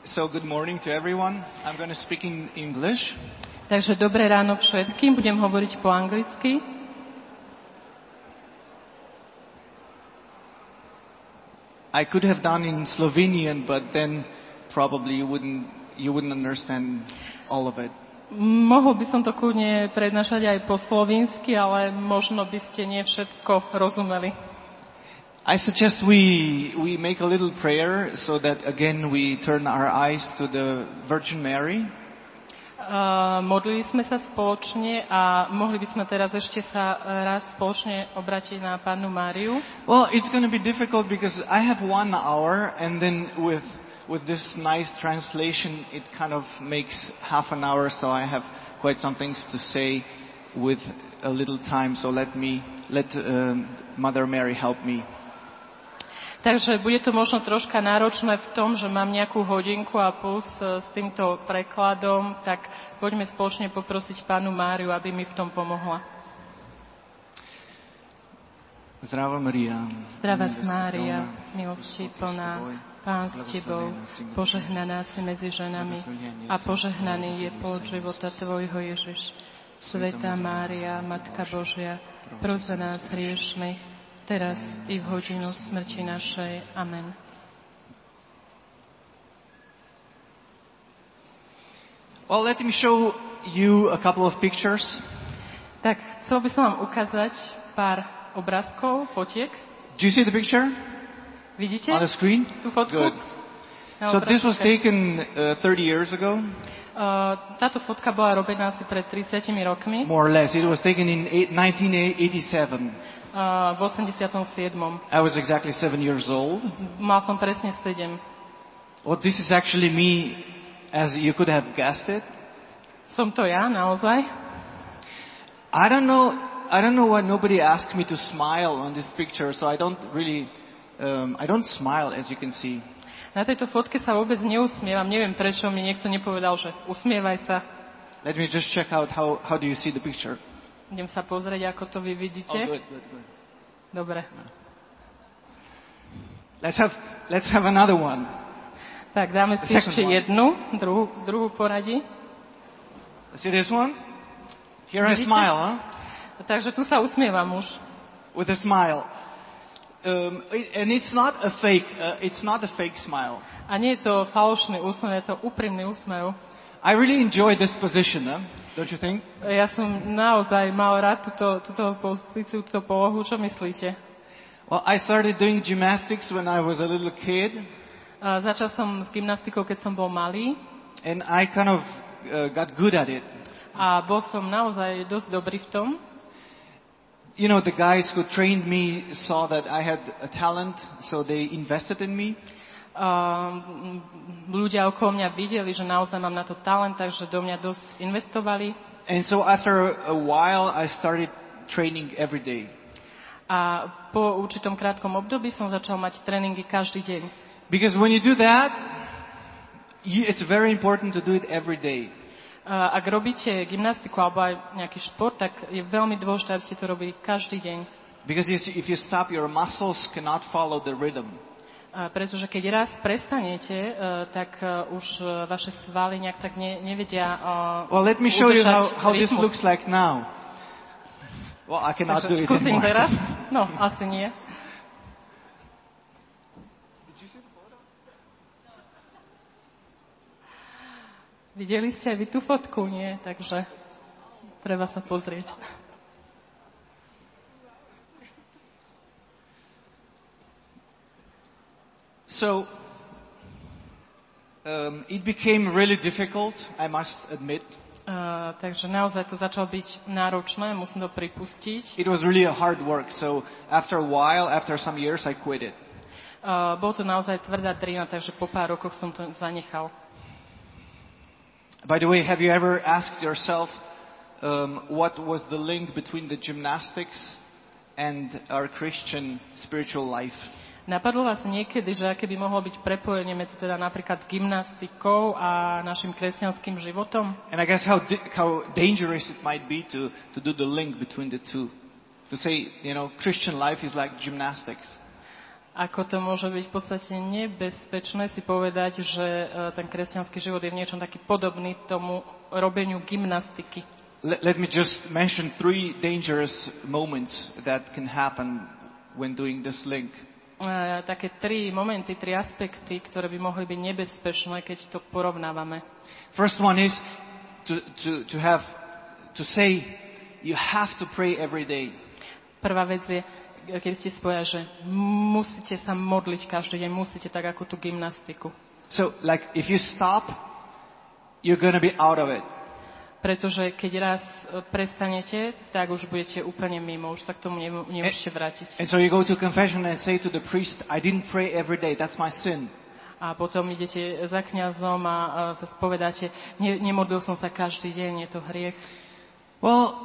So good morning to everyone. I'm going to speak in English. Takže dobré ráno všetkým, budem hovoriť po anglicky. I could have done in Slovenian, but then probably you wouldn't understand all of it. Mohol by som to kľudne prednášať aj po slovínsky, ale možno by ste nie všetko rozumeli. I suggest we make a little prayer so that again we turn our eyes to the Virgin Mary. Modlili sme sa spoločne a mohli by sme teraz ešte sa raz spoločne obrátiť na Pannu Máriu. Well, it's going to be difficult because I have 1 hour and then with this nice translation it kind of makes half an hour, so I have quite some things to say with a little time, so let Mother Mary help me. Takže bude to možno troška náročné v tom, že mám nejakú hodinku a plus s týmto prekladom, tak poďme spoločne poprosiť Pannu Máriu, aby mi v tom pomohla. Zdrava Maria. Zdravá Mária, milosti plná, Pán s Tebou, požehnaná si medzi ženami a požehnaný je plod života Tvojho Ježiš. Svätá Mária, Matka Božia, pros za nás hriešnych, teraz i v hodinu smrti našej. Amen. Well, let me show you a couple of pictures. Tak, chcel by som vám ukázať pár obrázkov, fotiek. Do you see the picture? Vidíte? On the screen? Tú fotku? Good. So this was taken 30 years ago? Táto fotka bola robená asi pred 30 rokmi. More or less. It was taken in 1987. V 87. I was exactly 7 years old. Mal som presne 7. Well, this is actually me, as you could have guessed it. Som to ja, naozaj. I don't know why nobody asked me to smile on this picture, so I don't smile, as you can see. Na tejto fotke sa vôbec neusmievam. Neviem, prečo mi niekto nepovedal, že usmievaj sa. Let me just check out how do you see the picture. Idem sa pozrieť, ako to vy vidíte. Oh, good. Dobre. Let's have another one. Tak, dáme si ešte jednu, druhú poradí. See this one? Here I smile, huh? Takže tu sa usmievam už. With a smile. And it's not a fake smile. A nie je to falošný úsmev, je to úprimný úsmev. I really enjoy this position, don't you think? Ja som naozaj mal rád túto pozíciu, túto polohu. Čo myslíte? Well, I started doing gymnastics when I was a little kid. Začal som s gymnastikou, keď som bol malý. And I kind of got good at it. A bol som naozaj dosť dobrý v tom. You know, the guys who trained me saw that I had a talent, so they invested in me. Ľudia okolo mňa videli, že naozaj mám na to talent, takže do mňa dosť investovali. And so after a while I started training every day. A po určitom krátkom období som začal mať tréningy každý deň. Because when you do that, it's very important to do it every day. Ak robíte gymnastiku alebo aj nejaký šport, tak je veľmi dôležité, aby ste to robili každý deň. Because if you stop, your muscles cannot follow the rhythm. Pretože keď raz prestanete, tak už vaše svaly nejak tak nevedia Well, let me show you how this looks like now. Well, I cannot do it skúsim anymore. teraz? No, asi nie. Videli ste aj vy tú fotku? Nie, takže treba sa pozrieť. So, it became really difficult, I must admit. Takže naozaj to začalo byť náročné, musím to pripustiť. It was really a hard work, so after a while, after some years, I quit it. Bolo to naozaj tvrdá drina, takže po pár rokoch som to zanechal. By the way, have you ever asked yourself what was the link between the gymnastics and our Christian spiritual life? Napadlo vás niekedy, že aké by mohlo byť prepojenie medzi teda napríklad gymnastikou a našim kresťanským životom? And I guess how dangerous it might be to do the link between the two. To say, Christian life is like gymnastics. Ako to môže byť v podstate nebezpečné si povedať, že ten kresťanský život je v niečom taký podobný tomu robeniu gymnastiky. Let me just mention 3 dangerous moments that can happen when doing this link. Také 3 momenty, 3 aspekty, ktoré by mohli byť nebezpečné, keď to porovnávame. First one is to say you have to pray every day. Prvá vec je, keď ste spoja, že musíte sa modliť každý deň, musíte tak ako tú gymnastiku. So, like, if you stop, you're going to be out of it. Pretože keď raz prestanete, tak už budete úplne mimo, už sa k tomu nemôžete vrátiť. And so you go to confession and say to the priest, I didn't pray every day, that's my sin. A potom idete za kňazom a sa spovedáte, nemodlil som sa každý deň, je to hriech. Well,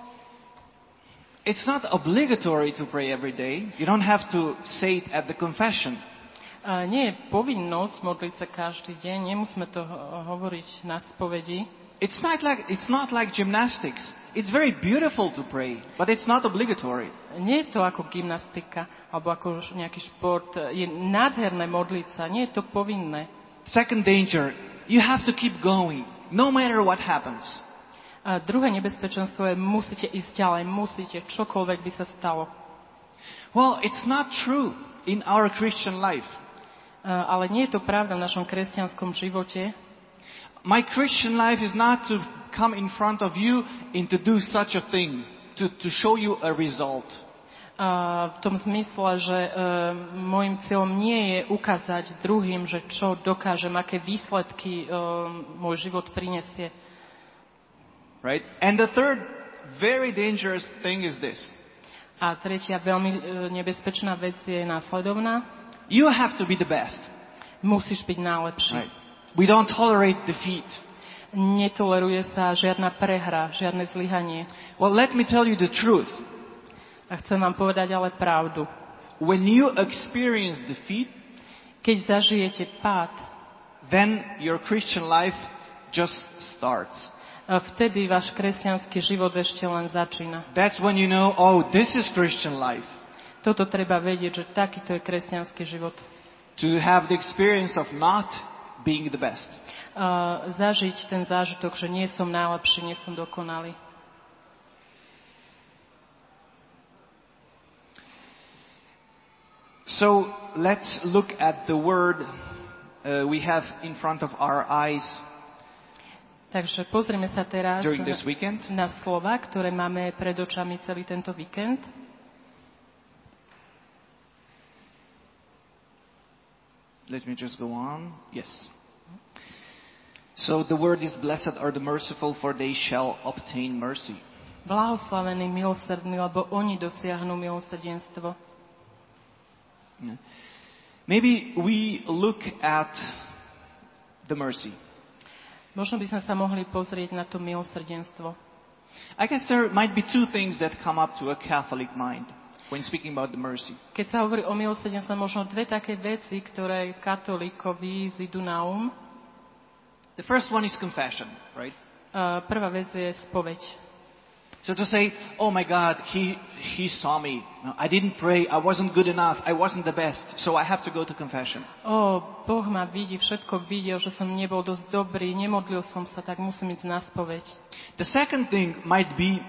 it's not obligatory to pray every day. You don't have to say it at the confession. Nie je povinnosť modliť sa každý deň, nemusíme to hovoriť na spovedi. It's not like gymnastics. It's very beautiful to pray, but it's not obligatory. Nie je to ako gymnastika, alebo ako nejaký šport. Je nádherné modliť sa, nie je to povinné. Second danger, you have to keep going, no matter what happens. A druhé nebezpečenstvo je, musíte ísť ďalej, musíte, čokoľvek by sa stalo. Well, it's not true in our Christian life. Ale nie je to pravda v našom kresťanskom živote. My Christian life is not to come in front of you and to do such a thing, to show you a result. V tom zmysle, že môjim cieľom nie je ukázať druhým, že čo dokážem, aké výsledky môj život prinesie. Right? And the third very dangerous thing is this. A tretia veľmi nebezpečná vec je následovná. You have to be the best. Musíš byť najlepší. Right. We don't tolerate defeat. Netoleruje sa žiadna prehra, žiadne zlyhanie. Well, let me tell you the truth. A chcem vám povedať ale pravdu. When you experience defeat, keď zažijete pád, then your Christian life just starts. Vtedy váš kresťanský život ešte len začína. That's when you know, oh, this is Christian life. Toto treba vedieť, že takýto je kresťanský život. To have the experience of not being the best. Zažiť ten zážitok, že nie som najlepší, nie som dokonalý. So let's look at the word we have in front of our eyes. Takže pozrime sa teraz na slova, ktoré máme pred očami celý tento víkend. Let me just go on. Yes. So the word is blessed are the merciful, for they shall obtain mercy. Blahoslavení milosrdní, lebo oni dosiahnu milosrdenstvo. Maybe we look at the mercy. Možno by sme sa mohli pozrieť na to milosrdenstvo. I guess there might be 2 things that come up to a Catholic mind when speaking about the mercy. Keď sa hovorí o milosrdenstve, možno 2 také veci, ktoré katolíkovi zídu na The first one is confession, right? Prvá vec je spoveď. So to say, oh my God, he saw me. I didn't pray, I wasn't good enough, I wasn't the best, so I have to go to confession. Boh ma vidí, všetko videl, že som nebol dosť dobrý, nemodlil som sa, tak musím ísť na spoveď. The second thing might be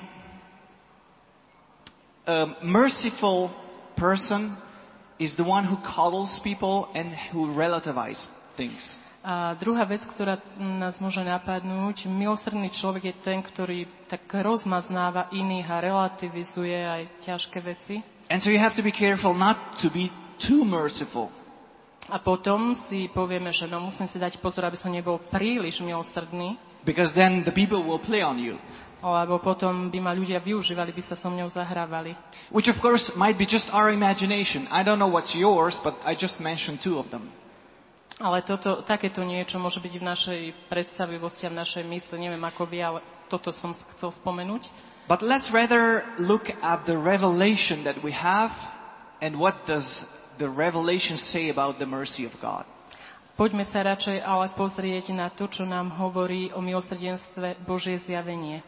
a merciful person is the one who coddles people and who relativize things. A druhá vec, ktorá nás môže napadnúť, milosrdný človek je ten, ktorý tak rozmaznáva iných a relativizuje aj ťažké veci. And so you have to be careful not to be too merciful. A potom si povieme, že musím si dať pozor, aby som nebol príliš milosrdný. Because then the people will play on you. Lebo potom by ma ľudia využívali, by sa so mnou zahrávali. Which of course might be just our imagination. I don't know what's yours, but I just mentioned 2 of them. Ale takéto niečo môže byť v našej predstavivosti a v našej mysli. Neviem ako vy, ale toto som chcel spomenúť. But let's rather look at the revelation that we have and what does the revelation say about the mercy of God. Poďme sa radšej ale pozrieť na to, čo nám hovorí o milosrdenstve Božie zjavenie.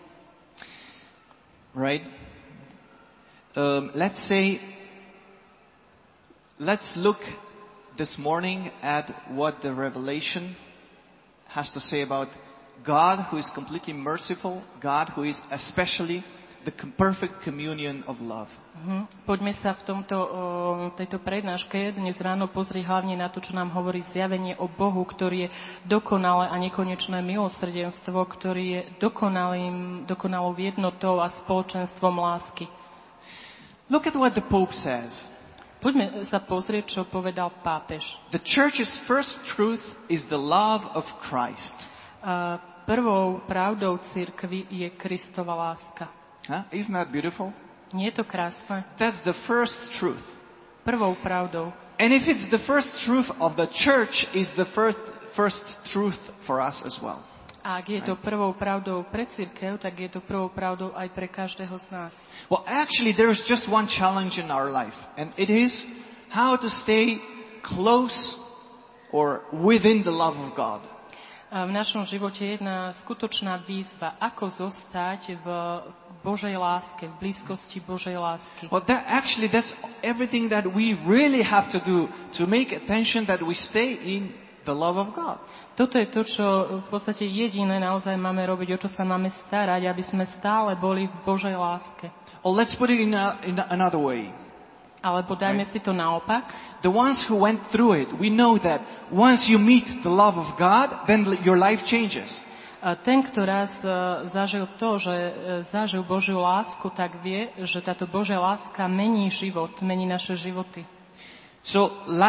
Right? Let's say let's look this morning at what the Revelation has to say about God who is completely merciful, God who is especially the perfect communion of love. Poďme sa v tejto prednáške dnes ráno pozrieť hlavne na to, čo nám hovorí zjavenie o Bohu, ktorý je dokonalé a nekonečné milosrdenstvo, ktorý je dokonalou jednotou a spoločenstvom lásky. Look at what the Pope says. Poďme sa pozrieť, čo povedal pápež. The church's first truth is the love of Christ. Prvou pravdou cirkvi je Kristova láska. Isn't that beautiful? Nie je to krásne? That's the first truth. Prvou pravdou. And if it's the first truth of the church, is the first truth for us as well. A ak je to prvou pravdou pre cirkev, tak je to prvou pravdou aj pre každého z nás. Well, actually, there is just one challenge in our life, and it is how to stay close or within the love of God. V našom živote je jedna skutočná výzva, ako zostať v Božej láske, v blízkosti Božej lásky. Well, that's everything that we really have to do to make attention that we stay in the love of God. Toto je to, čo v podstate jediné naozaj máme robiť, o čo sa máme starať, aby sme stále boli v Božej láske. Or let's put it in another way. Alebo dajme si to naopak. The ones who went through it, we know that once you meet the love of God, then your life changes. Ten, kto raz zažil to, že zažil Božiu lásku, tak vie, že táto Božia láska mení život, mení naše životy. So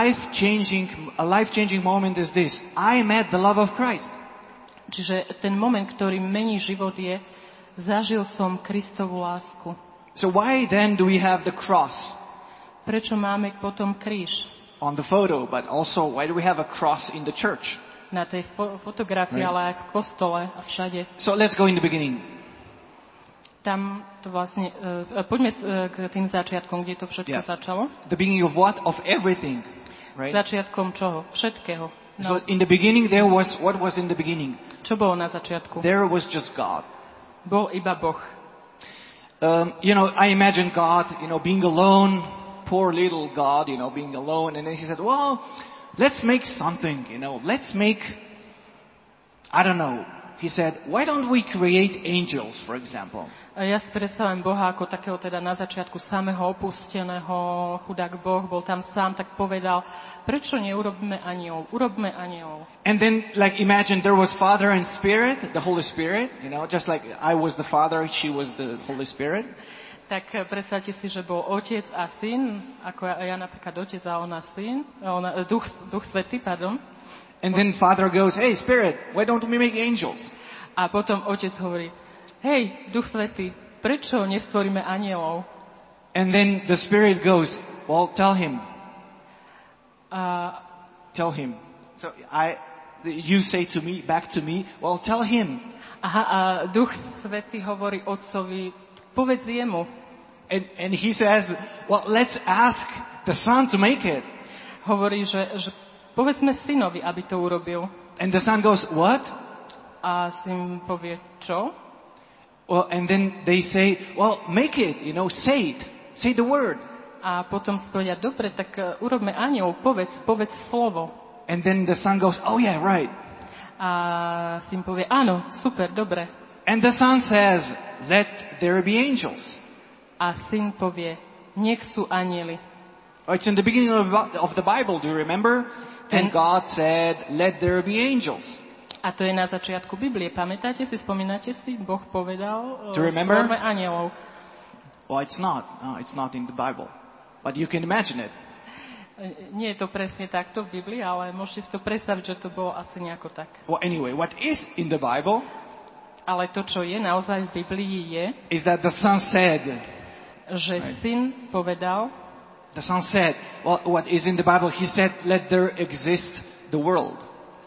a life-changing moment is this. I met the love of Christ. Čiže ten moment, ktorý mení život je, zažil som Kristovu lásku. So why then do we have the cross? Prečo máme potom kríž? On the photo, but also why do we have a cross in the church? Na tej fotografii, right. Ale aj v kostole a všade. So let's go in the beginning. Tam to vlastne, poďme k tým začiatkom, kde to všetko začalo. The beginning of what? Of everything, right? Začiatkom čoho? Všetkého. No. So in the beginning what was in the beginning? Čo bolo na začiatku? There was just God. Bol iba Boh. I imagine God, being alone. Poor little God, being alone. And then he said, well, let's make something, let's make, I don't know. He said, why don't we create angels, for example? Ja si predstavujem Boha ako takého teda na začiatku samého opusteného, chudák Boh, bol tam sám, tak povedal, prečo neurobíme anielov? Urobme anielov. And then, imagine there was Father and Spirit, the Holy Spirit, just like I was the Father, she was the Holy Spirit. Tak predstavte si, že bol otec a syn, ako ja napríklad otec a ona syn, duch svätý, pardon. And then Father goes, hey Spirit, why don't we make angels? A potom otec hovorí, hej, duch svätý, prečo nestvoríme anielov? And then the Spirit goes, well, tell him. Tell him. So you say back to me, well, tell him. Aha, a duch svätý hovorí otcovi, povedz jemu. And he says, well, let's ask the Son to make it. Hovorí, že povedzme synovi, aby to urobil. And the Son goes, what? A syn povie, čo? Well, and then they say, well, make it, say it. Say the word. A potom povedia, dobre, tak urobme aniel, povedz slovo. And then the Son goes, oh yeah, right. A syn povie, áno, super, dobre. And the Son says, let there be angels. A syn povie, nech sú anjeli. It's in the beginning of the Bible, do you remember? And God said, let there be angels. A to je na začiatku Biblie. Pamätáte si, spomínate si? Boh povedal, stvorme anjelov. Well, it's not. No, it's not in the Bible. But you can imagine it. Nie je to presne takto v Biblii, ale môžete si to predstaviť, že to bolo asi nejako tak. Well, anyway, what is in the Bible? Ale to, čo je naozaj v Biblii, je, is that the Son said, že syn povedal, the Son said, well, what is in the Bible? He said, let there exist the world.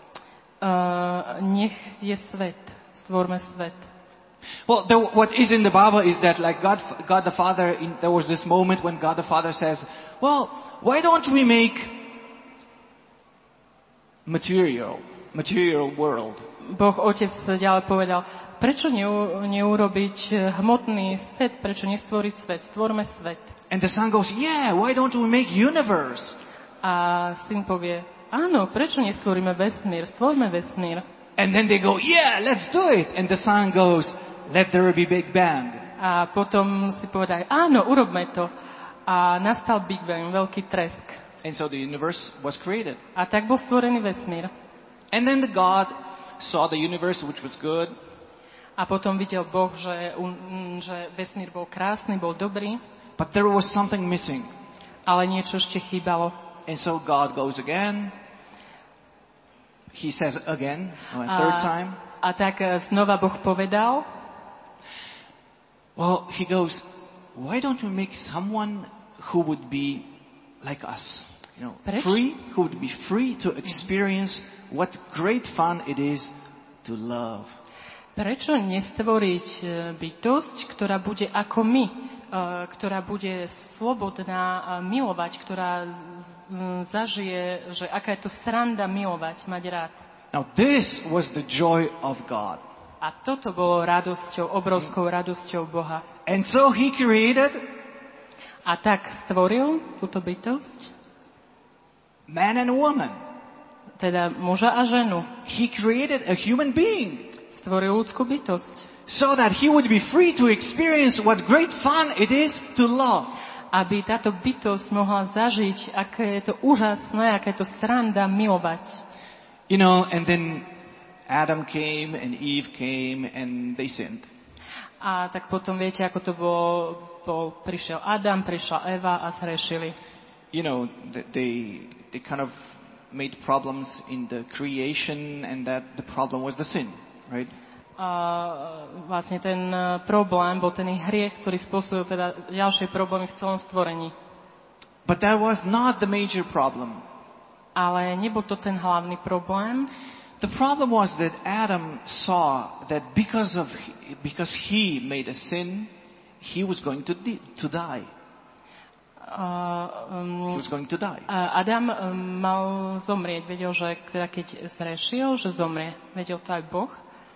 Nech je svet, stvorme svet. Well, what is in the Bible is that God the Father, there was this moment when God the Father says, well, why don't we make material world? Boh Otec ďalej povedal, prečo neurobiť hmotný svet, prečo nestvoriť svet, stvorme svet. And the Son goes, yeah, why don't we make universe? A syn povie, áno, prečo nestvoríme vesmír? Stvorme vesmír. And then they go, yeah, let's do it. And the son goes, let there be Big Bang. A potom si povedajú, áno, urobme to. A nastal Big Bang, veľký tresk. And so the universe was created. A tak bol stvorený vesmír. And then the God saw the universe, which was good. A potom videl Boh, že vesmír bol krásny, bol dobrý. But there was something missing. Ale niečo ešte chýbalo. And so God goes again. He says again, third time. A tak znova Boh povedal. Well, he goes, why don't we make someone who would be like us? You know, free, who would be free to experience what great fun it is to love. Prečo nestvoriť bytosť, ktorá bude ako my, ktorá bude slobodná milovať, ktorá zažije, že aká je to sranda milovať, mať rád. Now this was the joy of God. A toto bolo radosťou, obrovskou radosťou Boha. And so he created a tak stvoril túto bytosť, man and woman. Teda muža a ženu. He created a human being. Stvoril ľudskú bytosť. So that he would be free to experience what great fun it is to love. Aby táto bytosť mohla zažiť, aké je to úžasné, aké je to sranda milovať. You know, and then Adam came and Eve came and they sinned. A tak potom viete, ako to bol prišiel Adam, prišla Eva a zhrešili. You know, they kind of made problems in the creation and that the problem was the sin, right? A vlastne ten problém bol ten ich hriech, ktorý spôsobil teda ďalšie problémy v celom stvorení. But that was not the major problem. Ale nebol to ten hlavný problém. The problem was that Adam saw that because he made a sin, he was going to die. He was going to die. Adam mal zomrieť. Vedel, že keď zrešil, že zomrie. Vedel to aj Boh.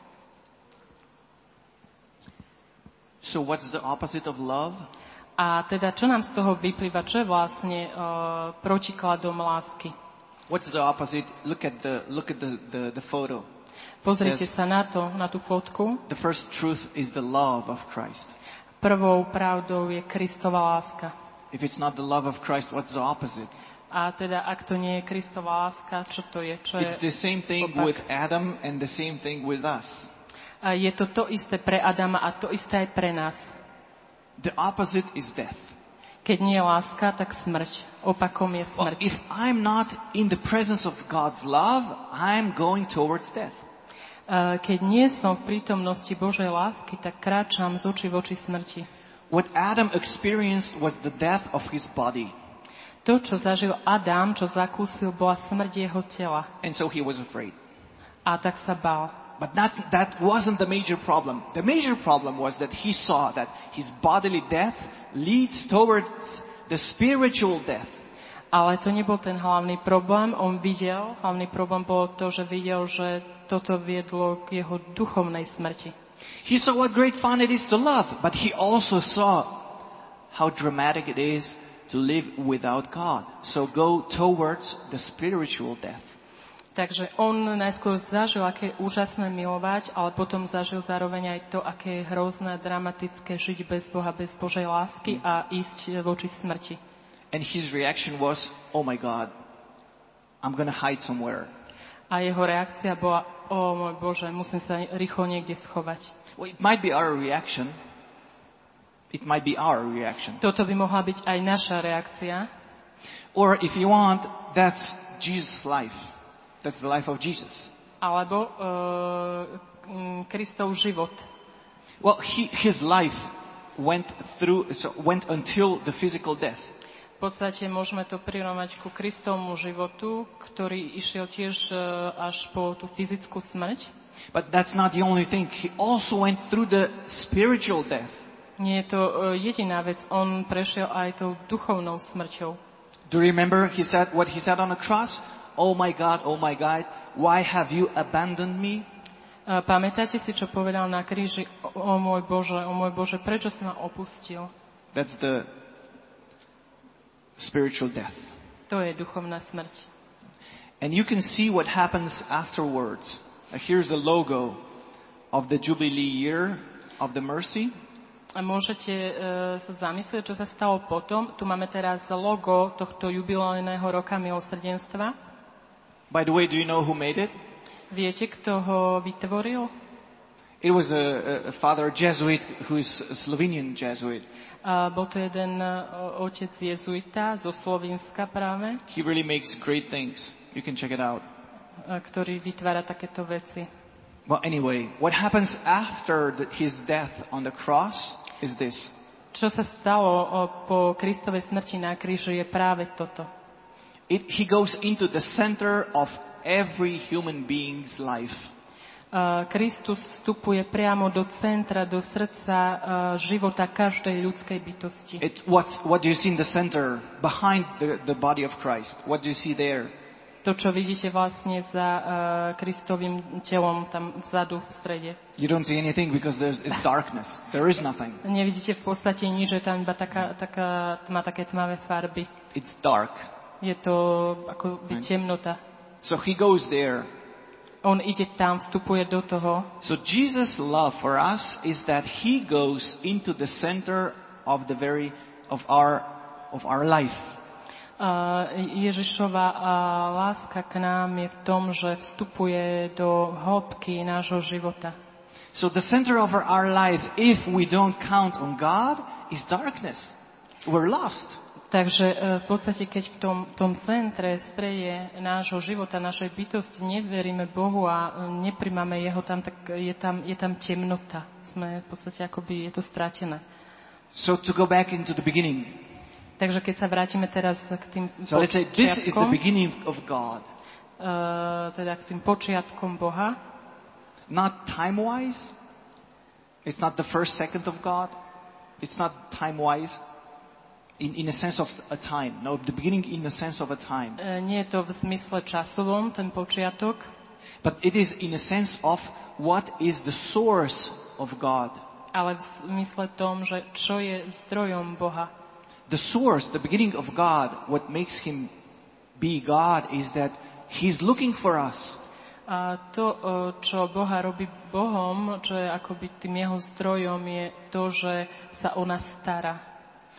So what's the opposite of love? A teda, čo nám z toho vyplýva? Čo je vlastne protikladom lásky? What's the opposite? Look at the photo. Pozrite sa na tú fotku. The first truth is the love of Christ. Prvou pravdou je Kristova láska. If it's not the love of Christ, what's the opposite? A teda, ak to nie je Kristova láska, čo to je? It's the same thing with Adam and the same thing with us. Je to isté pre Adama a to isté aj pre nás. The opposite is death. Keď nie je láska, tak smrť. Opakom je smrť. Well, if I'm not in the presence of God's love, I'm going towards death. Keď nie som v prítomnosti Božej lásky, tak kráčam z očí v oči smrti. What Adam experienced was the death of his body. To, čo zažil Adam, čo zakúsil, bola smrť jeho tela. And so he was afraid. A tak sa bál. But that wasn't the major problem. The major problem was that he saw that his bodily death leads towards the spiritual death. Ale to nebol ten hlavný problém. Hlavný problém bolo to, že videl, že toto viedlo k jeho duchovnej smrti. He saw what great fun it is to love, but he also saw how dramatic it is to live without God. So go towards the spiritual death. Takže on najskôr zažil, aké je úžasné milovať, ale potom zažil zároveň aj to, aké je hrozné, dramatické žiť bez Boha, bez Božej lásky a ísť voči smrti. And his reaction was, oh my God, I'm going to hide somewhere. A jeho reakcia bola, môj Bože, musím sa rýchlo niekde schovať. Well, it might be our reaction. It might be our reaction. Toto by mohla byť aj naša reakcia. Or if you want, that's Jesus' life. That's the life of Jesus. Alebo Kristov život. Well, his life went until the physical death. V podstate môžeme to prirovnať ku Kristovmu životu, ktorý išiel tiež až po tú fyzickú smrť. But that's not the only thing. He also went through the spiritual death. Nie je to jediná vec. On prešiel aj tou duchovnou smrťou. Do you remember what he said on the cross? Oh my God, why have you abandoned me? Pamätáte si, čo povedal na kríži? O môj Bože, prečo si ma opustil? That's the spiritual death. To je duchovná smrť. And you can see what happens afterwards. Here's a logo of the Jubilee year of the mercy. A môžete sa zamyslieť, čo sa stalo potom. Tu máme teraz logo tohto jubilejného roka milosrdenstva. By the way, do you know who made it? Viete, kto ho vytvoril? It was a father Jesuit who is a Slovenian Jesuit. Bol to jeden otec jezuita zo Slovenska práve. He really makes great things. You can check it out. Ktorý vytvára takéto veci. Well, anyway, what happens after his death on the cross is this. Čo sa stalo po Kristovej smrti na kríži je práve toto. He goes into the center of every human being's life. Kristus vstupuje priamo do centra, do srdca života každej ľudskej bytosti. What do you see in the center behind the body of Christ? What do you see there? To, čo vidíte vlastne za Kristovým telom tam vzadu v strede. You don't see anything because it's darkness. There is nothing. Nevidíte v podstate nič, že tam iba má také tmavé farby. It's dark. Je to ako by temnota. So he goes there. On ide tam, vstupuje do toho. So Jesus' love for us is that he goes into the center of our life. Ježišova láska k nám je v tom, že vstupuje do hĺbky nášho života. So the center of our life, if we don't count on God, is darkness. We're lost. Takže v podstate, keď v tom centre, strede nášho života, našej bytosti neveríme Bohu a nepríjmame Jeho tam, tak je tam temnota. Sme v podstate akoby, je to stratené. So to go back into the beginning. Takže keď sa vrátime teraz k tým so let's say this is the beginning of God. Teda k tým počiatkom Boha. Not time-wise. It's not the first second of God. It's not time-wise. In a sense of a time. No, the beginning in the sense of a time. Nie je to v zmysle časovom, ten počiatok. But it is in a sense of what is the source of God. Ale v zmysle tom, že čo je zdrojom Boha. The source, the beginning of God, what makes him be God is that he's looking for us. A to, čo Boha robí Bohom, čo je akoby tým jeho zdrojom, je to, že sa o nás stará.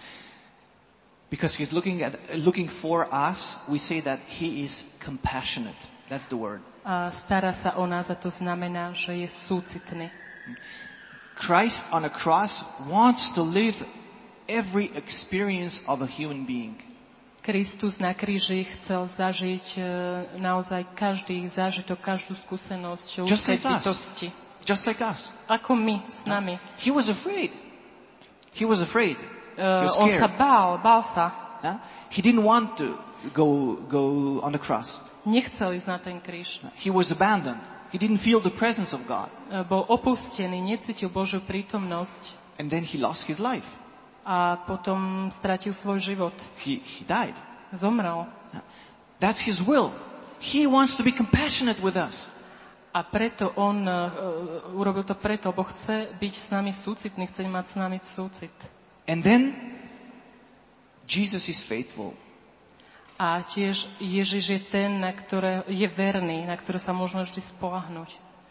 Because he's looking for us, we say that he is compassionate. That's the word. A stará sa o nás, a to znamená, že je súcitný. Christ on a cross wants to live every experience of a human being. Kristus na kríži chcel zažiť naozaj každý zážitok, každú skúsenosť ľudskej bytosti. Just like us. Ako my, s nami. He was afraid. He was afraid. On sa bál sa. He didn't want to go on the cross. Nechcel ísť na ten kríž. He was abandoned. He didn't feel the presence of God. Bol opustený, necítil Božiu prítomnosť. And then he lost his life. A potom stratil svoj život. He died. Zomrel. That's his will. He wants to be compassionate with us. A preto on urobil to preto, lebo chce byť s nami súcitný, chce mať s nami súcit. And then Jesus is faithful. A tiež Ježiš je ten, na ktoré je verný, na ktoré sa môžeme vždy spoľahnúť.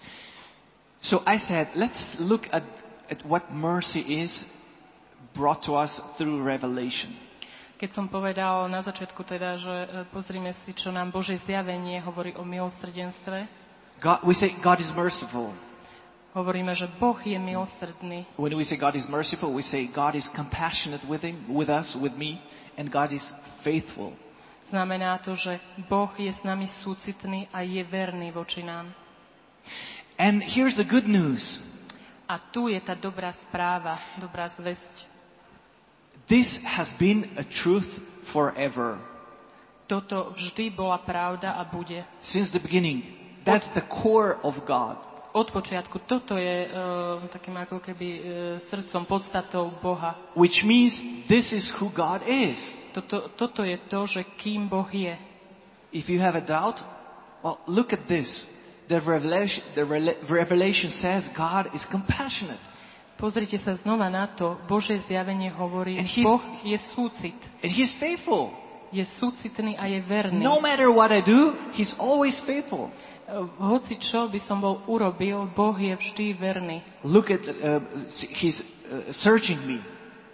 So I said, let's look at what mercy is brought to us through revelation. Keď som povedal na začiatku teda, že pozrime si, čo nám Božie zjavenie hovorí o milosrdenstve. We say God is merciful. Hovoríme, že Boh je milosrdný. When we say God is merciful, we say God is compassionate with us, with me, and God is faithful. Znamená to, že Boh je s nami súcitný a je verný voči nám. And here's the good news. A tu je tá dobrá správa, dobrá zvesť. This has been a truth forever. Toto vždy bola pravda a bude. Since the beginning. That's the core of God. Od počiatku toto je takým ako keby srdcom, podstatou Boha. Which means this is who God is. Toto je to, že kým Boh je. If you have a doubt, well, look at this. The revelation says God is compassionate. Pozrite sa znova na to. Božie zjavenie hovorí, Boh je súcit. And He's faithful. je súcitný a je verný. No matter what I do, He's always faithful. Hoci čo by som bol urobil, Boh je vždy verný. Look at, He's searching me.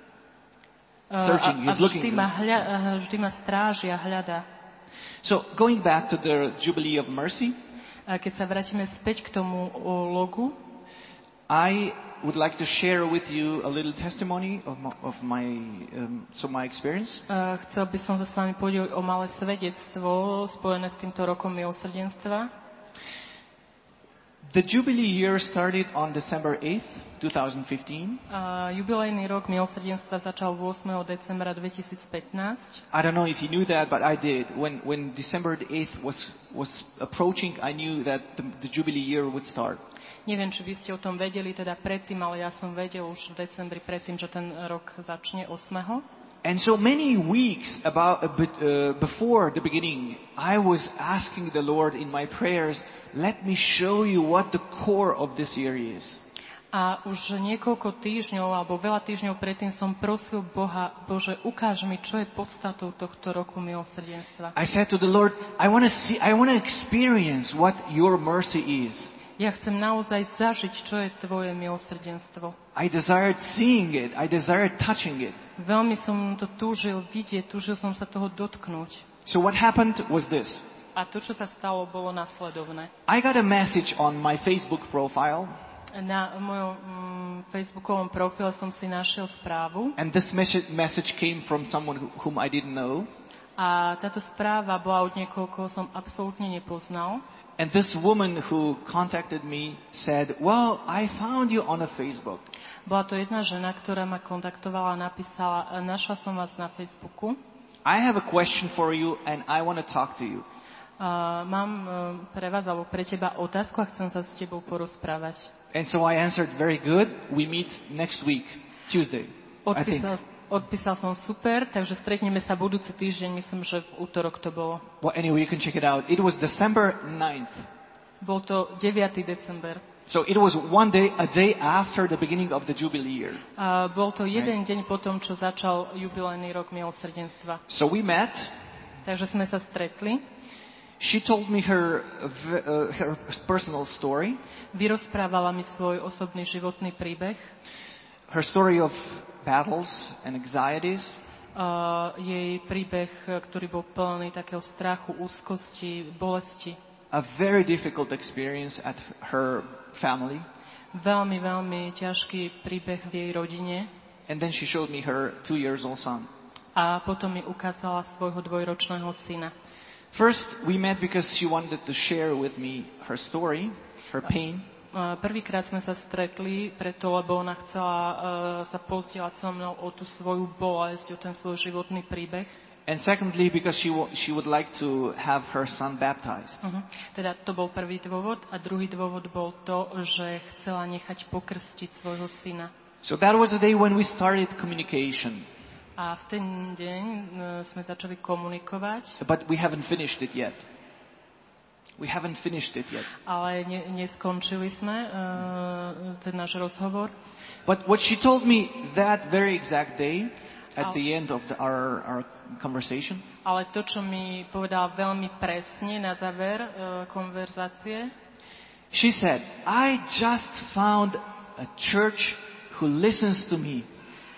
A vždy ma stráži a hľadá. So, going back to the Jubilee of Mercy, A keď sa vrátime späť k tomu logu, I would like to share with you a little testimony of my experience. Chcel by som sa s vami podeliť o malé svedectvo spojené s týmto rokom milosrdenstva. The Jubilee year started on December 8th, 2015. Jubilejný rok milosrdenstva začal 8. decembra 2015. I don't know if you knew that, but I did. When December 8th was approaching, I knew that the Jubilee year would start. Neviem, či by ste o tom vedeli teda predtým, ale ja som vedel už v decembri predtým, že ten rok začne 8. And so many weeks before the beginning, I was asking the Lord in my prayers, let me show you what the core of this year is. A už niekoľko týždňov, alebo veľa týždňov predtým som prosil Boha, Bože, ukáž mi, čo je podstatou tohto roku milosrdenstva. I said to the Lord, I want to experience what your mercy is. Ja chcem naozaj zažiť, čo je tvoje milosrdenstvo. I desired seeing it. I desired touching it. Veľmi som to túžil vidieť, túžil som sa toho dotknúť. So what happened was this. A to, čo sa stalo, bolo nasledovné. I got a message on my Facebook profile. Na mojom Facebookovom profile som si našiel správu. And this message came from someone whom I didn't know. A táto správa bola od niekoho, koho som absolútne nepoznal. And this woman who contacted me said, well, I found you on a Facebook. Bola to jedna žena, ktorá ma kontaktovala a napísala, našla som vás na Facebooku. I have a question for you and I want to talk to you. Mám pre vás alebo pre teba otázku a chcem sa s tebou porozprávať. And so I answered, very good. We meet next week, Tuesday. Odpísal som super, takže stretneme sa budúci týždeň, myslím, že v útorok to bolo. Well, anyway, you can check it out. It was December 9th. Bol to 9. december. So it was a day after the beginning of the Jubilee year. Bol to jeden deň po tom, čo začal jubilejný rok milosrdenstva. So we met. Takže sme sa stretli. She told me her personal story. Vyrozprávala mi svoj osobný životný príbeh. Her story of battles and anxieties. Jej príbeh, ktorý bol plný takého strachu, úzkosti, bolesti. A very difficult experience at her family. Veľmi, veľmi ťažký príbeh v jej rodine. And then she showed me her 2-year-old son. A potom mi ukázala svojho 2-ročného syna. First, we met because she wanted to share with me her story, her pain. Prvýkrát sme sa stretli preto, lebo ona chcela sa pozdieľať so mnou o tú svoju bolesť, o ten svoj životný príbeh. And secondly, because she would like to have her son baptized. Teda to bol prvý dôvod a druhý dôvod bol to, že chcela nechať pokrstiť svojho syna. So that was the day when we started communication. A v ten deň sme začali komunikovať. But we haven't finished it yet. Ale neskončili sme ten náš rozhovor. But what she told me that very exact day, at the end of our conversation. Ale to, čo mi povedala veľmi presne na záver konverzácie. She said, I just found a church who listens to me.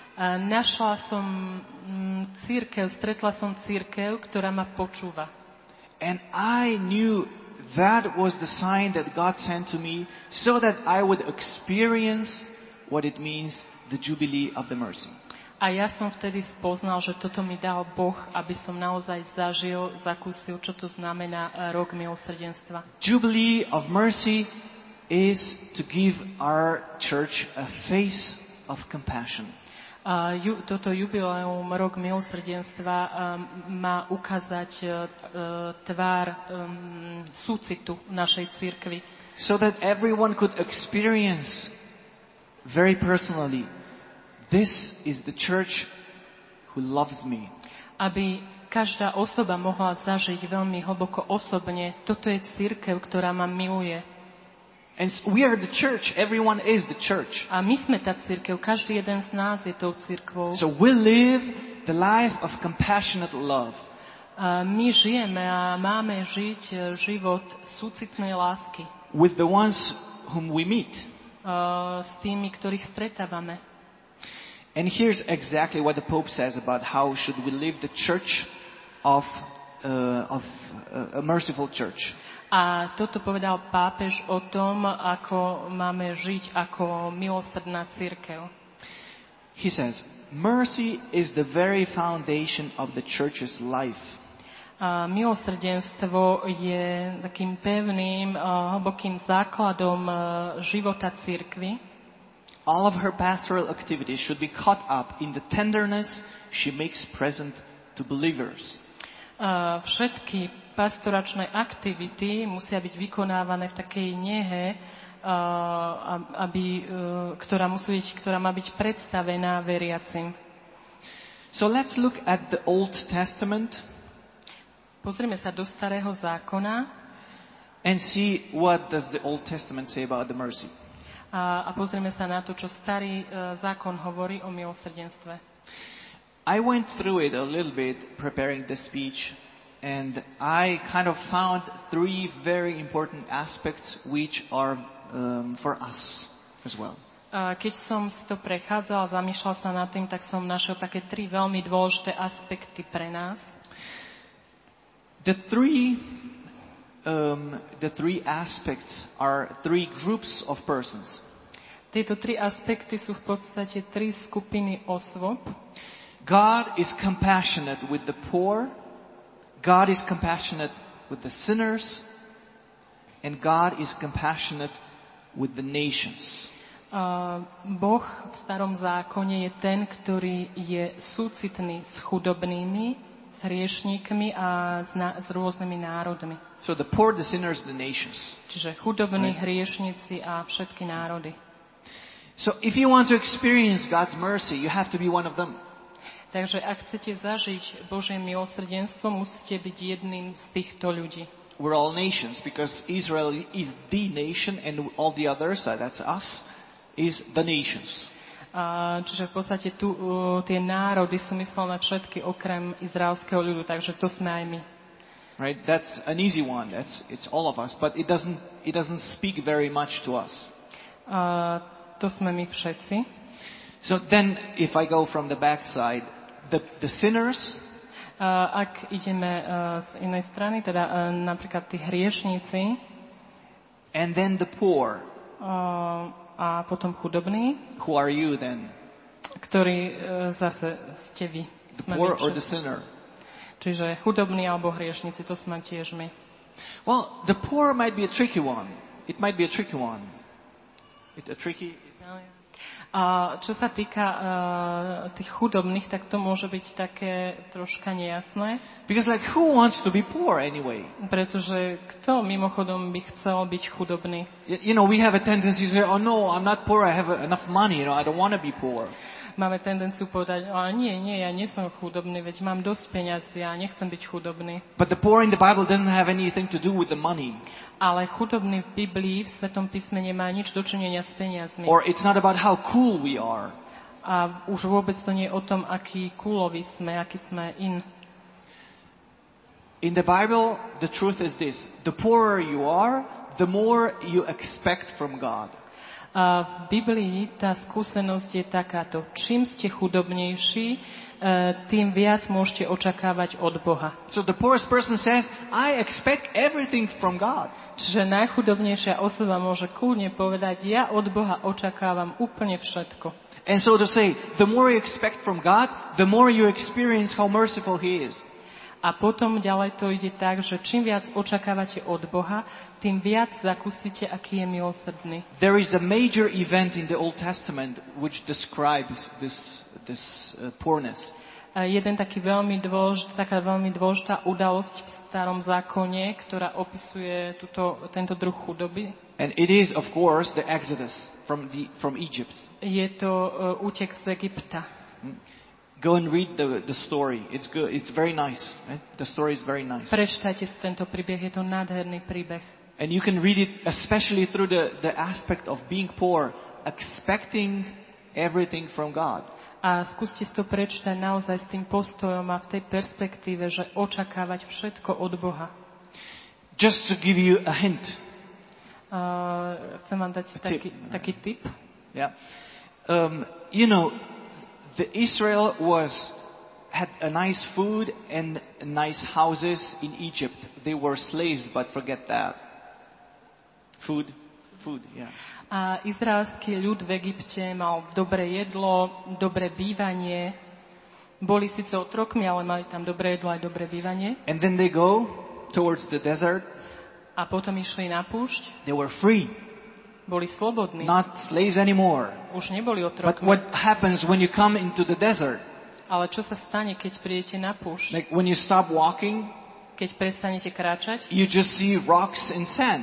Stretla som cirkev, ktorá ma počúva. And I knew that was the sign that God sent to me so that I would experience what it means, the Jubilee of the Mercy. A ja som vtedy spoznal, že toto mi dal Boh, aby som naozaj zažil, zakúsil, čo to znamená rok milosrdenstva. Jubilee of Mercy is to give our church a face of compassion. Toto jubileum, rok milosrdenstva, má ukázať tvár súcitu našej cirkvi. So that everyone could experience very personally, this is the church who loves me. Aby každá osoba mohla zažiť veľmi hlboko osobne, toto je cirkev, ktorá ma miluje. And we are the church. Everyone is the church. A my sme tá cirkev. Každý jeden z nás je tou cirkvou. So we live the life of compassionate love. My žijeme a máme žiť život súcitnej lásky. With the ones whom we meet. S tými, ktorých stretávame. And here's exactly what the Pope says about how should we live the church of a merciful church. A toto povedal pápež o tom, ako máme žiť ako milosrdná cirkev. He says, mercy is the very foundation of the church's life. A milosrdenstvo je takým pevným, hlbokým základom života cirkvi. All of her pastoral activities should be caught up in the tenderness she makes present to believers. Všetky pastoračné aktivity musia byť vykonávané v takej nehe, ktorá má byť predstavená veriacim. So let's look at the Old Testament. Pozrime sa do Starého zákona and see what does the Old Testament say about the mercy. A pozrime sa na to, čo Starý zákon hovorí o milosrdenstve. I went through it a little bit preparing the speech, and I kind of found three very important aspects which are for us as well. Keď som si to prechádzal a zamýšľal sa nad tým, tak som našiel také tri veľmi dôležité aspekty pre nás. The three aspects are three groups of persons. Tieto tri aspekty sú v podstate tri skupiny osôb. God is compassionate with the poor, God is compassionate with the sinners, and God is compassionate with the nations. Boh v Starom zákone je ten, ktorý je súcitný s chudobnými, s hriešníkmi a s rôznymi národmi. So the poor, the sinners, the nations. Čiže chudobní, hriešnici a všetky národy. So if you want to experience God's mercy, you have to be one of them. Takže ak chcete zažiť Božie milosrdenstvo, musíte byť jedným z týchto ľudí. We're all nations because Israel is the nation and all the others, that's us, is the nations. Čiže v podstate tu tie národy sú myslené všetky okrem izraelského ľudu, takže to sme aj my. Right? That's an easy one. It's all of us, but it doesn't speak very much to us. To sme my všetci. So then, if I go from the back side, the sinners. Ak ideme z inej strany, teda napríklad tí hriešníci. And then the poor. A potom chudobní. Who are you then? Ktorí zase ste vy. The poor or the sinner? Čiže chudobní alebo hriešnici, to sme tiež my. Well, the poor might be a tricky one. It might be a tricky one. A čo sa týka tých chudobných, tak to môže byť také troška nejasné. Because like who wants to be poor anyway? Pretože kto mimochodom by chcel byť chudobný? You know, we have a tendency to say, oh no, I'm not poor, I have enough money, I don't want to be poor. Máme tendenciu povedať, nie, ja nie som chudobný, veď mám dosť peňazí a nechcem byť chudobný. But the poor in the Bible doesn't have anything to do with the money. Ale chudobný v Biblii, v Svetom písme nemá nič dočinenia s peniazmi. Or it's not about how cool we are. A už vôbec to nie je o tom, aký cooloví sme, aký sme in. In the Bible, the truth is this. The poorer you are, the more you expect from God. A v Biblii tá skúsenosť je takáto. Čím ste chudobnejší, tým viac môžete očakávať od Boha. So the poorest person says, I expect everything from God. Čiže najchudobnejšia osoba môže kľudne povedať, ja od Boha očakávam úplne všetko. And so to say, the more you expect from God, the more you experience how merciful He is. A potom ďalej to ide tak, že čím viac očakávate od Boha, tým viac zakúsite, aký je milosrdný. There is a major event in the Old Testament which describes this poorness. Taká veľmi dôležitá udalosť v Starom zákone, ktorá opisuje tento druh chudoby. And it is, of course, the Exodus from Egypt. Je to útek z Egypta. Go and read the story. It's good. It's very nice. Right? The story is very nice. Prečtajte si tento príbeh, je to nádherný príbeh. And you can read it especially through the aspect of being poor, expecting everything from God. A skúste si to prečítať naozaj s tým postojom a v tej perspektíve, že očakávať všetko od Boha. Just to give you a hint. Chcem vám dať taký tip. Yeah. You know, the Israel had a nice food and nice houses in Egypt. They were slaves, but forget that. Food, yeah. A izraelský ľud v Egypte mal dobré jedlo, dobré bývanie. Boli síce otrokmi, ale mali tam dobré jedlo aj dobré bývanie. And then they go towards the desert. A potom išli na púšť. They were free. Boli slobodní. Not slaves anymore. Už neboli But otrokmi. what happens when you come into the desert? Ale čo sa stane, keď prídete na púšť? Like when you stop walking, Keď prestanete kráčať, you just see rocks and sand.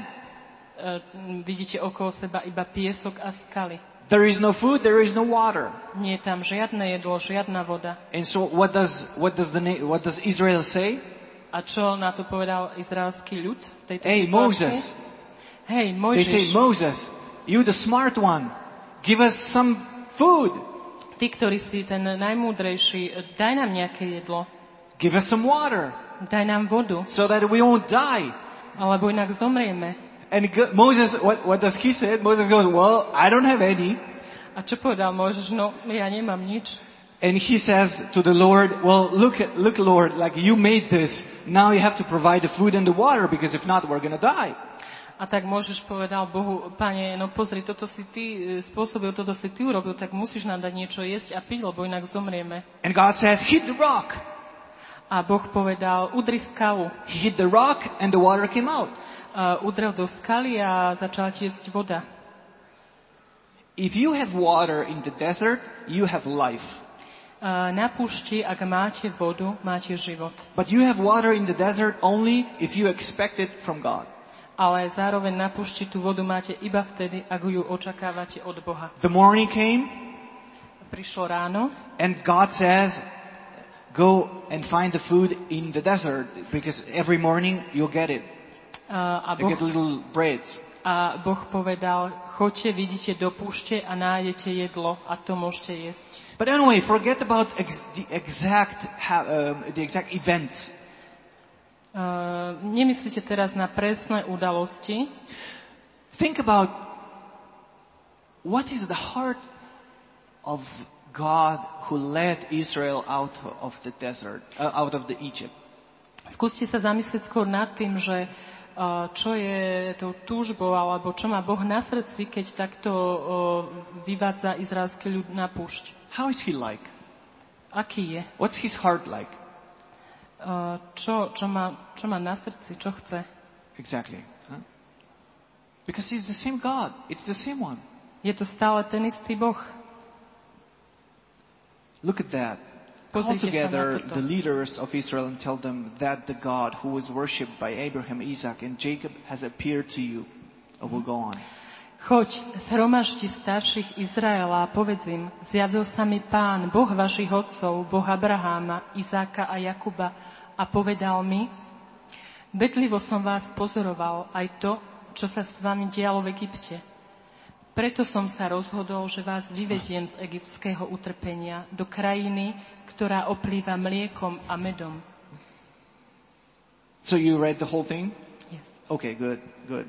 vidíte okolo seba iba piesok a skaly. There is no food, there is no water. Nie je tam žiadne jedlo, žiadna voda. And so what does Israel say? A čo na to povedal izraelský ľud v tejto Hey, situácii? Moses. Hej, They say, Mojžiš, Moses, you the smart one, give us some food. ty, ktorý si ten najmúdrejší, daj nám nejaké jedlo, Give us some water daj nám vodu, so that we won't die. alebo inak zomrieme. And Moses, what does he say? Moses goes, well, I don't have any. A čo povedal Mojžiš? No, ja nemám nič. And he says to the Lord, well, look, Lord, like you made this. Now you have to provide the food and the water, because if not, we're going to die. A tak Mojžiš povedal Bohu, Pane, no pozri, toto si ty spôsobil, toto si ty urobil, tak musíš nám dať niečo jesť a piť, lebo inak zomrieme. And God says, hit the rock. A Boh povedal, udri skalu. He hit the rock and the water came out. Udrel do skaly a začala tiecť voda. If you have water in the desert, you have life. Na púšti, ak máte vodu, máte život. But you have water in the desert only if you expect it from God. Ale zároveň na púšti tú vodu máte iba vtedy, ak ju očakávate od Boha. The morning came, Prišlo ráno and God says, go and find the food in the desert, because every morning you'll get it. a You get little breads. Boh povedal, choďte, vidíte do púšte a nájdete jedlo a to môžete jesť. But anyway, forget about the exact events. Nemyslíte teraz na presné udalosti. Think about what is the heart of God who led Israel out of the desert, out of the Egypt. Skúste sa zamyslieť skôr nad tým, že čo je tou túžbou, alebo čo má Boh na srdci, keď takto vyvádza izraelský ľud na púšť. How is he like? Aký je? What's his heart like? Čo má na srdci? Čo chce? Exactly. Huh? Because he's the same God. It's the same one. Je to stále ten istý Boh. Look at that. Call Pozrite sa na together toto. the leaders of Israel and tell them that the God who was worshipped by Abraham, Isaac, and Jacob has appeared to you. I will go on. Choď, zhromaždi starších Izraela a povedz im, zjavil sa mi Pán, Boh vašich otcov, Boh Abraháma, Izáka a Jakuba a povedal mi, bedlivo som vás pozoroval aj to, čo sa s vami dialo v Egypte. Preto som sa rozhodol, že vás vyvediem z egyptského utrpenia do krajiny, ktorá oplýva mliekom a medom. So you read the whole thing? Yes. Okay, good.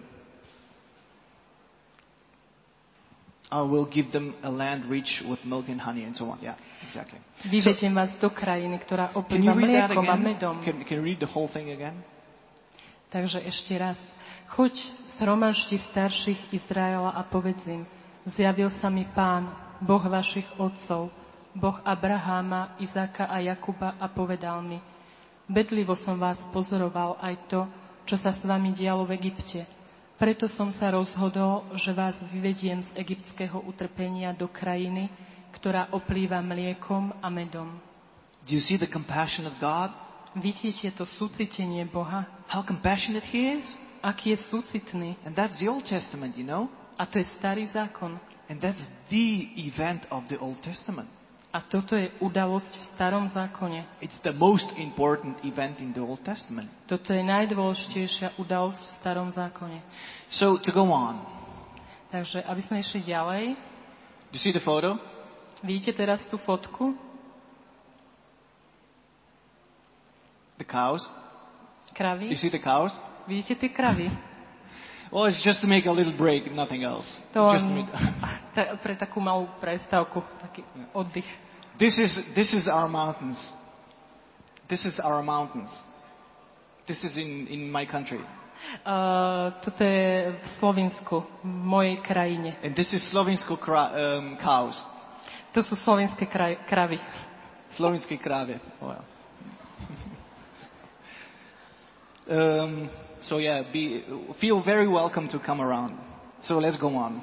I will give them a land rich with milk and honey and so on. Yeah, exactly. Vyvediem vás do krajiny, ktorá Can you oplýva read that mliekom a again? medom. Can you read the whole thing again? Takže ešte raz. Choď, zhromaždi starších Izraela a povedz im, zjavil sa mi Pán, Boh vašich otcov, Boh Abraháma, Izáka a Jakuba a povedal mi, bedlivo som vás pozoroval aj to, čo sa s vami dialo v Egypte. Preto som sa rozhodol, že vás vyvediem z egyptského utrpenia do krajiny, ktorá oplýva mliekom a medom. Do you see the compassion of God? Vidíte to súcitenie Boha? How compassionate He is? Aký je súcitný? And that's the Old Testament, you know? A to je starý zákon. And that's the event of the Old Testament. A toto je udalosť v starom zákone. It's the most important event in the Old Testament. Toto je najdôležitejšia udalosť v starom zákone. So, to go on. Takže, aby sme išli ďalej, Do you see the photo? Vidíte teraz tú fotku? The cows. Kravy. You see the cows? Vidíte tie kravy? Well, it's just to make a little break, nothing else. To Just to make... pre takú malú prestávku, taký oddych. This is our mountains. This is our mountains. This is in my country. Toto je v Slovinsku, v mojej krajine. And this is Slovinsko cows. To sú slovinské kravy. Slovinské krávy. Well. So yeah, feel very welcome to come around. So let's go on.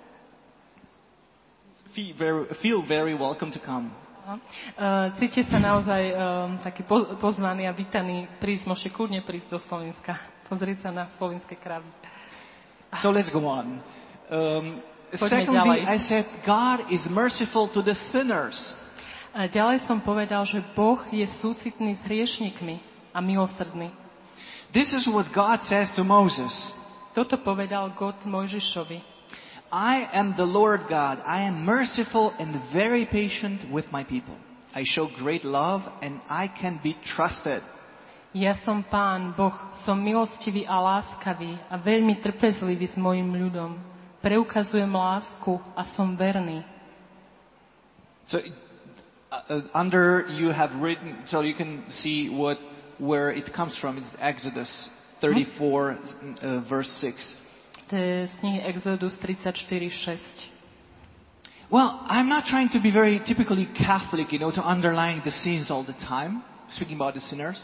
Feel very welcome to come. Cítite sa naozaj taký pozvaný a vítaný prísť, môžete kľudne prísť do Slovenska, pozrieť sa na slovinské kravy. So let's go on. Secondly, I said God is merciful to the sinners. A ďalej som povedal, že Boh je súcitný s hriešnikmi a milosrdný. This is what God says to Moses. Toto povedal God Mojžišovi. I am the Lord God. I am merciful and very patient with my people. I show great love and I can be trusted. Ja som Pán Boh, som milostivý a láskavý a veľmi trpezlivý s mojim ľudom. Preukazujem lásku a som verný. So under you have written, so you can see where it comes from. It's Exodus 34, verse 6. To je z knihy Exodus 34:6. Well, I'm not trying to be very typically Catholic, to underline the sins all the time, speaking about the sinners.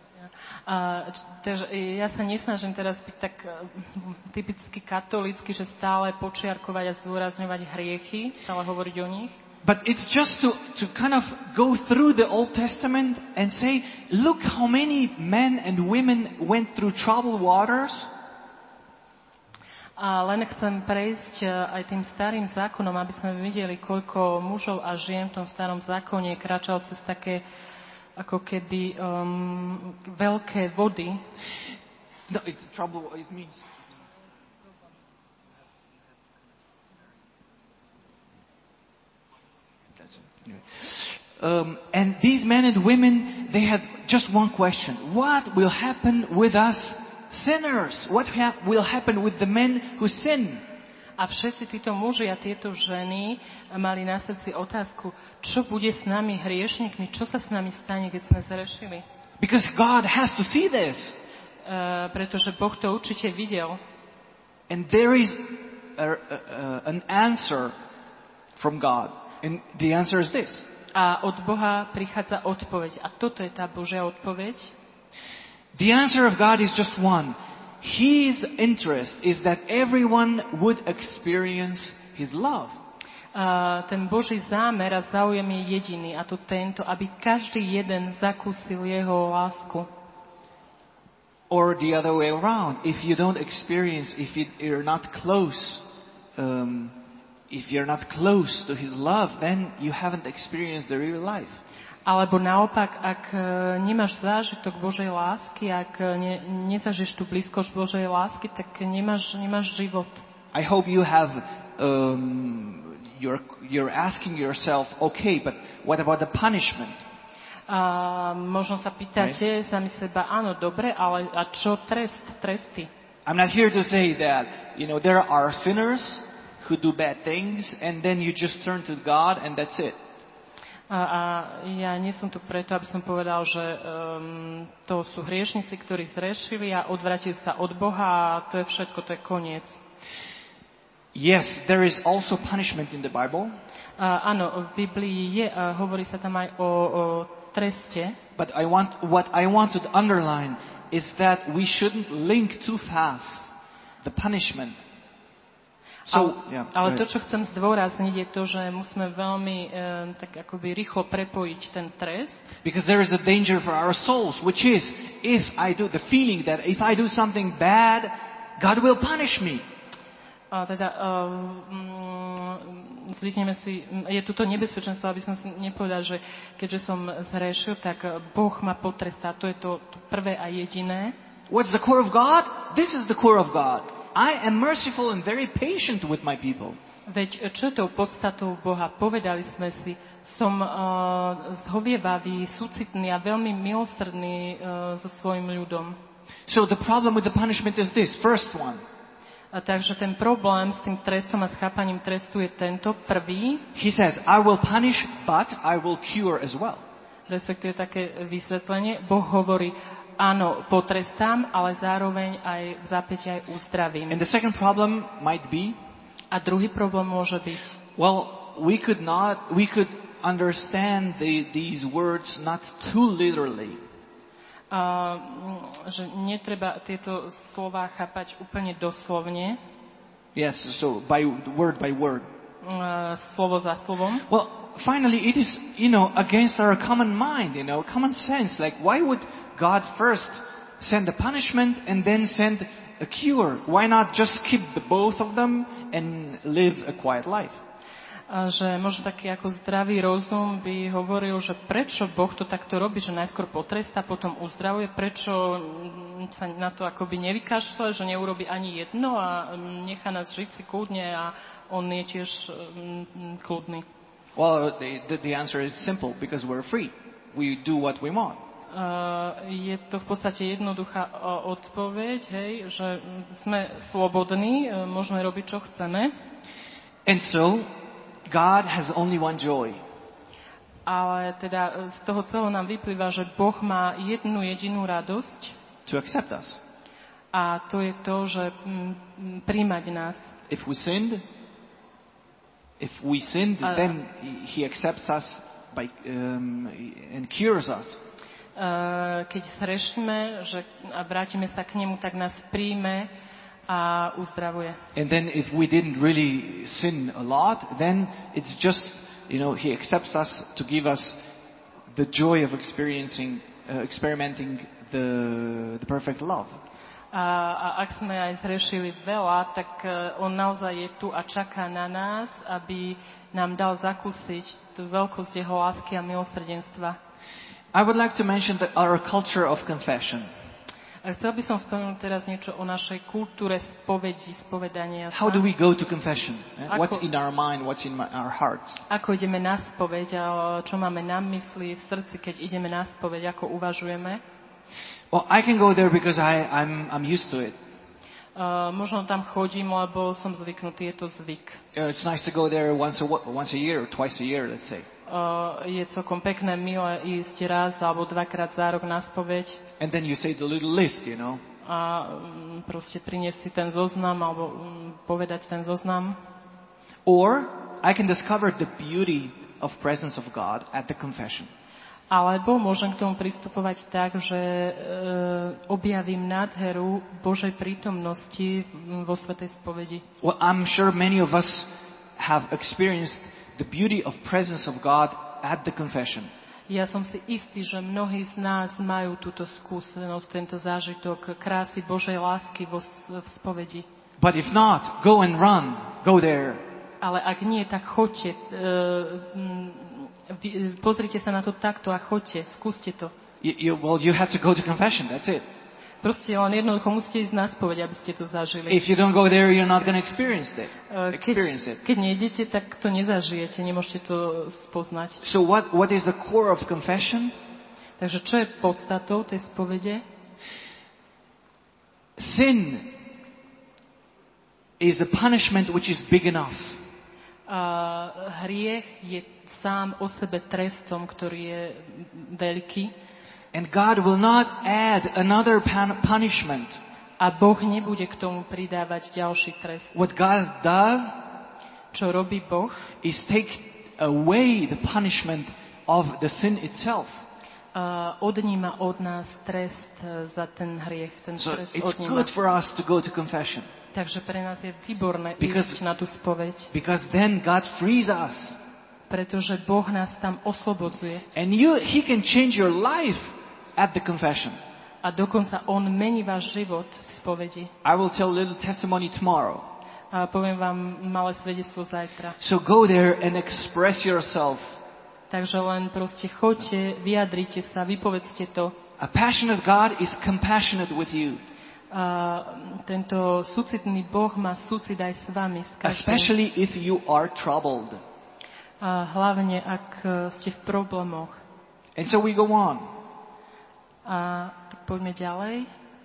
Ja sa nesnažím teraz byť tak typicky katolícky, že stále počiarkovať a zdôrazňovať hriechy, stále hovoriť o nich. But it's just to kind of go through the Old Testament and say, look how many men and women went through troubled waters. A len chcem prejsť aj tým starým zákonom, aby sme videli, koľko mužov a žien v tom starom zákone kráčal cez také ako keby veľké vody. No, it's trouble, it means... And these men and women, they had just one question. What will happen with us sinners? What will happen with the men who sin? A všetci títo muži a tieto ženy mali na srdci otázku, čo bude s nami hriešnikmi, čo sa s nami stane, keď sme zrešili. Because God has to see this. Pretože Boh to určite videl. And there is an answer from God. And the answer is this. A od Boha prichádza odpoveď. A toto je tá Božia odpoveď. The answer of God is just one. His interest is that everyone would experience His love. Ten Boží zámer a záujem je jediný, a to tento, aby každý jeden zakúsil jeho lásku. Or the other way around. If you don't experience, if you're not close, if you're not close to His love, then you haven't experienced the real life. Alebo naopak, ak nemáš zážitok Božej lásky, ak nezažiješ tú blízkosť Božej lásky, tak nemáš život. I hope you have, you're asking yourself, okay, but what about the punishment? A možno sa pýtate sami seba, áno, dobre, ale a čo tresty? I'm not here to say that, there are sinners who do bad things and then you just turn to God and that's it. A ja nie som tu preto, aby som povedal, že to sú hriešnici, ktorí zrešili a odvratili sa od Boha a to je všetko, to je koniec. Yes, there is also punishment in the Bible. Áno, v Biblii hovorí sa tam aj o treste. But what I want to underline is that we shouldn't link too fast the punishment. Ale to, čo chcem zdôrazniť, je to, že musíme veľmi tak akoby rýchlo prepojiť ten trest. Because there is a danger for our souls, which is if I do something bad, God will punish me. A teda zvykneme si, je tu to nebezpečenstvo, aby som si nepovedal, že keďže som zhrešil, tak Boh ma potrestá. To je to prvé a jediné. What's the core of God? This is the core of God. I am merciful and very patient with my people. Veď čo je tou podstatou Boha? Povedali sme si, som zhovievavý, súcitný a veľmi milosrdný so svojím ľudom. So the problem with the punishment is this, first one. A takže ten problém s tým trestom a s chápaním trestu je tento prvý. He says, I will punish, but I will cure as well. Respektíve také vysvetlenie. Boh hovorí, áno, potrestám, ale zároveň aj v zápäti aj uzdravím. And the second problem might be, a druhý problém môže byť, well, we could understand these words not too literally. Že netreba tieto slová chápať úplne doslovne. Yes, so by word. Slovo za slovom. Well, finally it is, against our common mind, common sense. Like, why would God first send a punishment and then send a cure? Why not just skip the both of them and live a quiet life? A že možno taký ako zdravý rozum by hovoril, že prečo Boh to takto robí, že najskôr potrestá, potom uzdravuje, prečo sa na to akoby nevykašle, že neurobi ani jedno a nechá nás žiť si kľudne a on je tiež kľudný. Well, the answer is simple, because we're free. We do what we want. Je to v podstate jednoduchá odpoveď, hej, že sme slobodní, môžeme robiť, čo chceme. And so, God has only one joy. Ale teda z toho celého nám vyplýva, že Boh má jednu jedinú radosť. To accept us. A to je to, že príjmať nás. If we sinned, then He accepts us and cures us. Keď zhrešíme a vrátime sa k nemu, tak nás príjme a uzdravuje. And then if we didn't really sin a lot, then it's just, He accepts us to give us the joy of experimenting the perfect love. A ak sme aj zhrešili veľa, tak on naozaj je tu a čaká na nás, aby nám dal zakúsiť tú veľkosť jeho lásky a milosrdenstva. I would like to mention our culture of confession. A chcel by som spomenúť teraz niečo o našej kultúre spovedania sa. How do we go to confession? What's in our mind? What's in our hearts? Ako ideme na spoveď a čo máme na mysli v srdci, keď ideme na spoveď, ako uvažujeme? Well, I can go there because I'm used to it. Možno tam chodím, lebo som zvyknutý, je to zvyk. It's nice to go there once a year or twice a year, let's say. Je celkom pekné, milé ísť raz alebo dvakrát za rok na spoveď. And then you say the little list, A proste priniesť si ten zoznam alebo povedať ten zoznam. Or I can discover the beauty of presence of God at the confession. Alebo môžem k tomu pristupovať tak, že objavím nádheru Božej prítomnosti vo svätej spovedi. Well, I'm sure many of us have experienced the beauty of presence of God at the confession. Ja som si istý, že mnohí z nás majú túto skúsenosť, tento zážitok krásy Božej lásky v spovedi. But if not, go and run. Go there. Ale ak nie, tak choďte. Pozrite sa na to takto a choďte. Skúste to. You have to go to confession. That's it. Proste len jednoducho musíte ísť na spoveď, aby ste to zažili. If you don't go there, you're not going to experience it. Keď nejdete, tak to nezažijete, nemôžete to spoznať. So what is the core of confession? Takže čo je podstatou tej spovede? Sin is a punishment which is big enough. Hriech je sám o sebe trestom, ktorý je veľký. And God will not add another punishment. A Boh nebude k tomu pridávať ďalší trest. What God does, čo robí Boh, is take away the punishment of the sin itself. Odníma od nás trest za ten hriech, ten so trest it's odníma. good for us to go to confession. Takže pre nás je výborné ísť na tú spoveď. Because then God frees us. Pretože Boh nás tam oslobodzuje. And He can change your life at the confession. A dokonca on mení váš život v spovedi. I will tell a little testimony tomorrow. A poviem vám malé svedectvo zajtra. So go there and express yourself. Takže len proste choďte, vyjadrite sa, vypovedzte to. A passionate God is compassionate with you. tento súcitný Boh má súcit aj s vami, s každým. Especially if you are troubled. Hlavne, ak ste v problémoch. And so we go on. Tak poďme ďalej.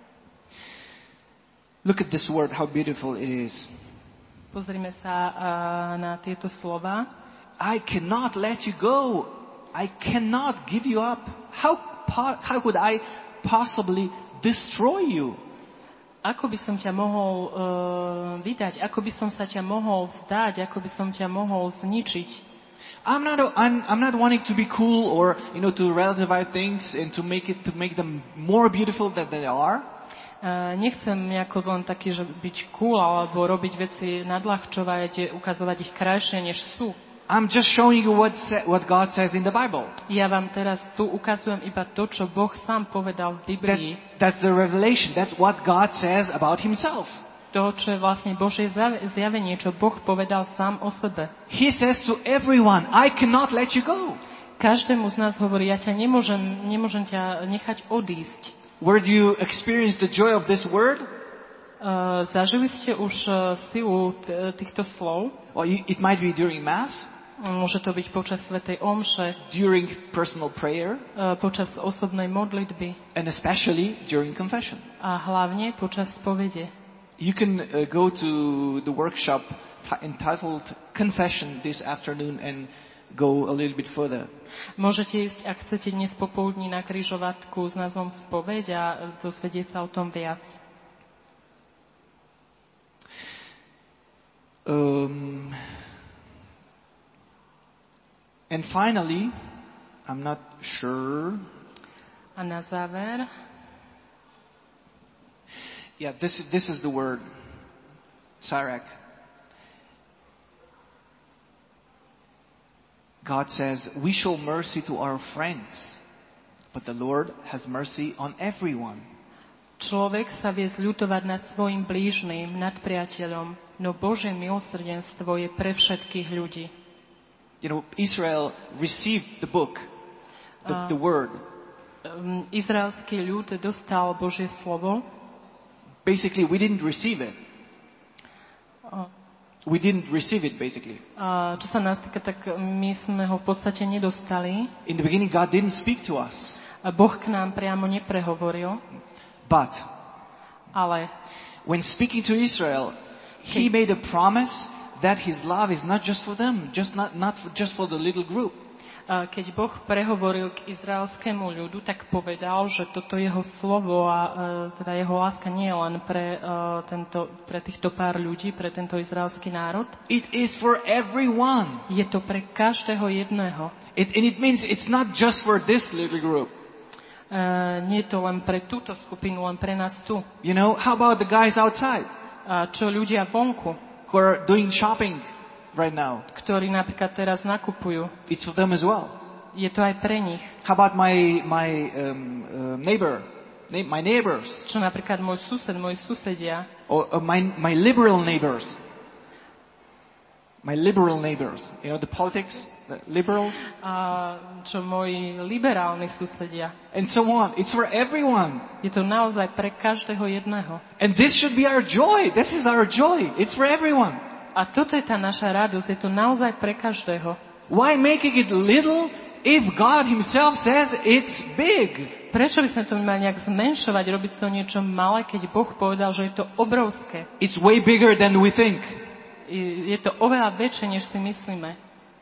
Look at this word, how beautiful it is. Pozrime sa na tieto slova. I cannot let you go. I cannot give you up. How could I possibly destroy you? Ako by som ťa mohol vydať? Ako by som sa ťa mohol vzdať? Ako by som ťa mohol zničiť? I'm not wanting to be cool or to relativize things and to make them more beautiful than they are. Nechcem nejako len taký, že byť cool alebo robiť veci nadľahčovať, ukazovať ich krajšie než sú. I'm just showing you what God says in the Bible. Ja vám teraz tu ukazujem iba to, čo Boh sám povedal v Biblii. That's the revelation. That's what God says about Himself. To, čo je vlastne Božie zjavenie, čo Boh povedal sám o sebe. He says to everyone, I cannot let you go. Každému z nás hovorí, ja ťa nemôžem ťa nechať odísť. Where do you experience the joy of this word? Zažili ste už silu týchto slov? Well, it might be during Mass. Môže to byť počas svätej omše, during personal prayer, počas osobnej modlitby, and especially during confession. A hlavne počas spovede. You can go to the workshop entitled Confession this afternoon and go a little bit further. Môžete ísť, ak chcete, dnes popoludní na križovatku s názvom Spoveď a dozvedieť sa o tom viac. And finally, I'm not sure. A na záver. Yeah, this is the word, Sirach. God says, we show mercy to our friends, but the Lord has mercy on everyone. Človek sa vie zľutovať nad svojim blížnym, nad priateľom, no Božie milosrdenstvo je pre všetkých ľudí. Israel received the book, the word. Izraelský ľud dostal Božie slovo. Basically, we didn't receive it. We didn't receive it, basically. Čo sa nás týka, tak my sme ho v podstate nedostali. In the beginning, God didn't speak to us. Boh k nám priamo neprehovoril. Ale when speaking to Israel, He made a promise that His love is not just for them, not just for the little group. Keď Boh prehovoril k izraelskému ľudu, tak povedal, že toto jeho slovo a teda jeho láska nie je len pre týchto pár ľudí, pre tento izraelský národ. It is for everyone. Je to pre každého jedného. And it means it's not just for this little group. Nie je to len pre túto skupinu, len pre nás tu. How about the guys outside? Čo ľudia vonku? Who are doing shopping right now. Ktorí napríklad teraz nakupujú. It's for them as well. Je to aj pre nich. How about my neighbors? Čo napríklad môj sused, moji susedia. Or my liberal neighbors. My liberal neighbors. The politics, the liberals. Čo moji liberálni susedia. And so on. It's for everyone. Je to naozaj pre každého jedného. And this should be our joy. This is our joy. It's for everyone. A toto je tá naša radosť. Je to naozaj pre každého. Why making it little if God Himself says it's big? Prečo by sme to mali nejak zmenšovať, robiť to niečo malé, keď Boh povedal, že je to obrovské? It's way bigger than we think. Je to oveľa väčšie, než si myslíme.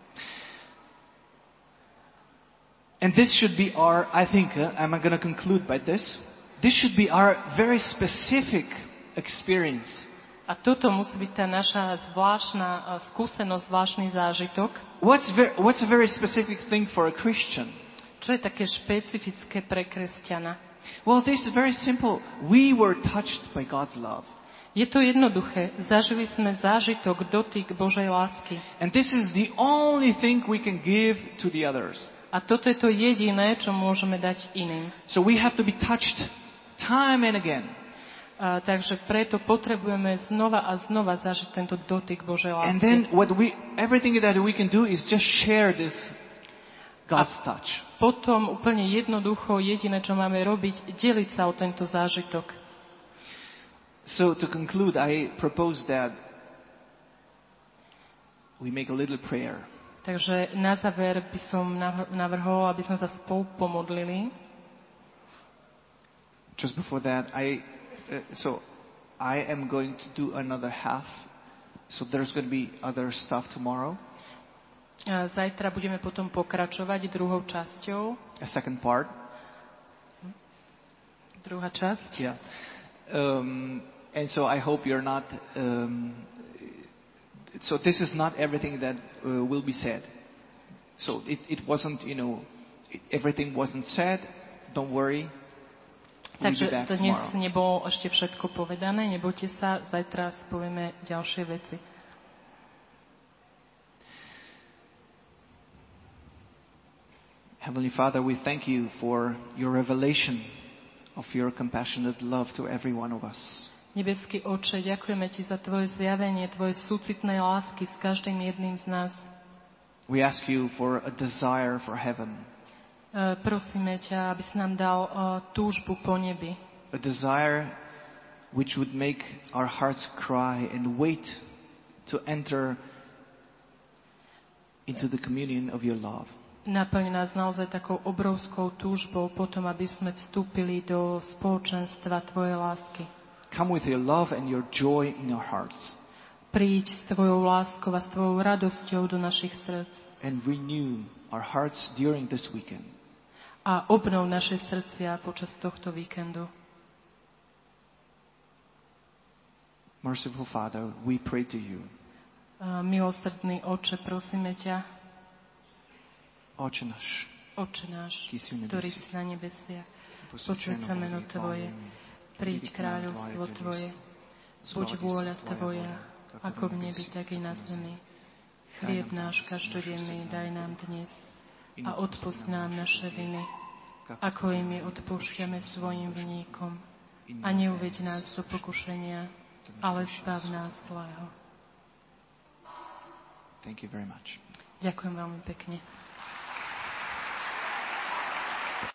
And this should be our, I think, I'm going to conclude by this. This should be our very specific experience. A toto musí byť tá naša zvláštna skúsenosť, zvláštny zážitok. What's a very specific thing for a Christian? Čo je také špecifické pre kresťana? Well, this is very simple. We were touched by God's love. Je to jednoduché. Zažili sme zážitok, dotyk Božej lásky. And this is the only thing we can give to the others. A toto je to jediné, čo môžeme dať iným. So we have to be touched time and again. Takže preto potrebujeme znova a znova zažiť tento dotyk Božej lásky. And then everything that we can do is just share this God's touch. Potom úplne jednoducho jediné, čo máme robiť, deliť sa o tento zážitok. So to conclude, I propose that we make a little prayer. Takže na záver by som navrhol, aby sme sa spolu pomodlili. Just before that, I am going to do another half. So there's going to be other stuff tomorrow. Zajtra budeme potom pokračovať druhou časťou. A second part. Druhá časť. Yeah. And so I hope you're not. So this is not everything that will be said. So it wasn't, everything wasn't said. Don't worry. We'll be back Takže dnes tomorrow. nebolo ešte všetko povedané. Nebojte sa, zajtra povieme ďalšie veci. Heavenly Father, we thank you for your revelation of your compassionate love to every one of us. Nebeský Otče, ďakujeme Ti za Tvoje zjavenie, Tvoje súcitnej lásky s každým jedným z nás. We ask you for a desire for heaven. Prosíme ťa, aby si nám dal túžbu po nebi. A desire which would make our hearts cry and wait to enter into the communion of your love. Naplň nás naozaj takou obrovskou túžbou potom, aby sme vstúpili do spoločenstva Tvojej lásky. Come with your love and your joy in our hearts. Príď s Tvojou láskou a s Tvojou radosťou do našich srdc. And renew our hearts during this weekend. A obnov naše srdcia počas tohto víkendu. Merciful Father, we pray to you. Milosrdný Otče, prosíme ťa, Oče náš, ktorý si na nebesiach, posväť sa meno Tvoje, príď kráľovstvo Tvoje, buď vôľa Tvoja, ako v nebi, tak i na zemi. Chlieb náš každodenný daj nám dnes a odpusť nám naše viny, ako i my odpúšťame svojim viníkom. A neuveď nás do pokušenia, ale zbav nás zlého. Thank you very much. Ďakujem veľmi pekne.